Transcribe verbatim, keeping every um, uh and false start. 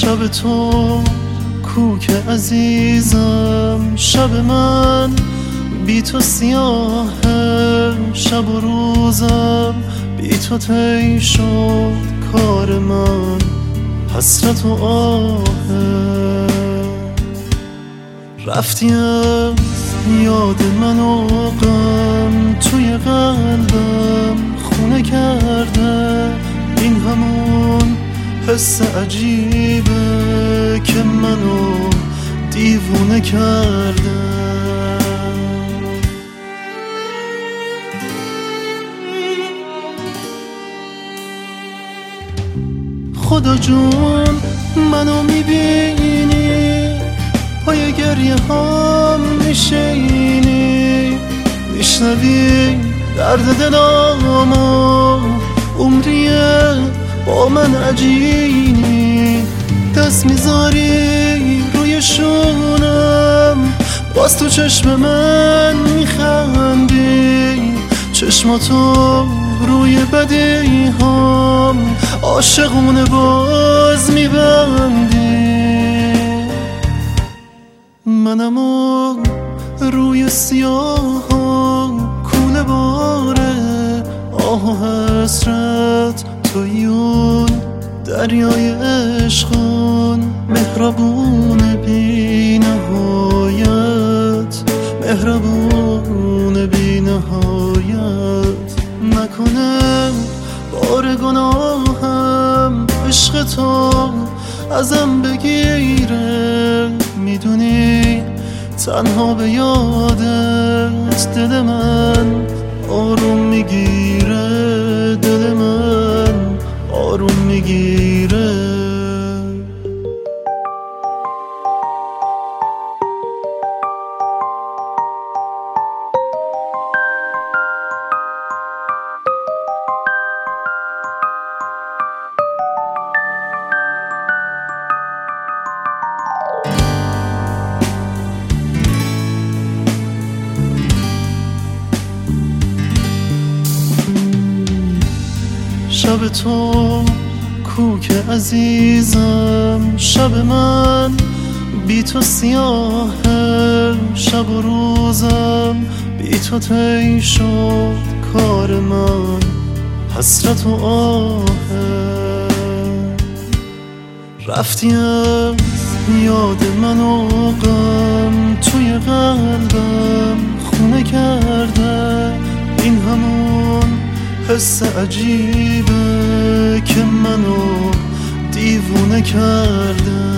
شب تو کو که عزیزم، شب من بی تو سیاهه، شب و روزم بی تو طی شد کار من، حسرت و آهه. رفتی از یاد من و غم توی قلبم خونه کرده، این همون حس عجیبه که منو دیوونه کرده. خدا جون منو میبینی، پای گریه هم میشینی، میشنوی درد دلامو، عمریه با من عجینی، دست میذاری روی شونم، باز تو چشم من میخندی، چشماتو روی بدی هم عاشقونه باز میبندی. منمو روی سیاه کوله باره، آه و حسرت تویون دریای عشقون، مهربون بی نهایت، مهربون بی نهایت. نکنه بار گناهم عشق تو ازم بگیره، میدونی تنها به یادت دل من آروم میگیره، دل من آروم میگیره. شب تو کو که عزیزم، شب من بی تو سیاهه، شب و روزم بی تو طی شد کار من، حسرت و آهه. رفتی از یاد من و غم توی قلبم خونه کرده، این همون حس عجیبه که منو دیوونه کرده.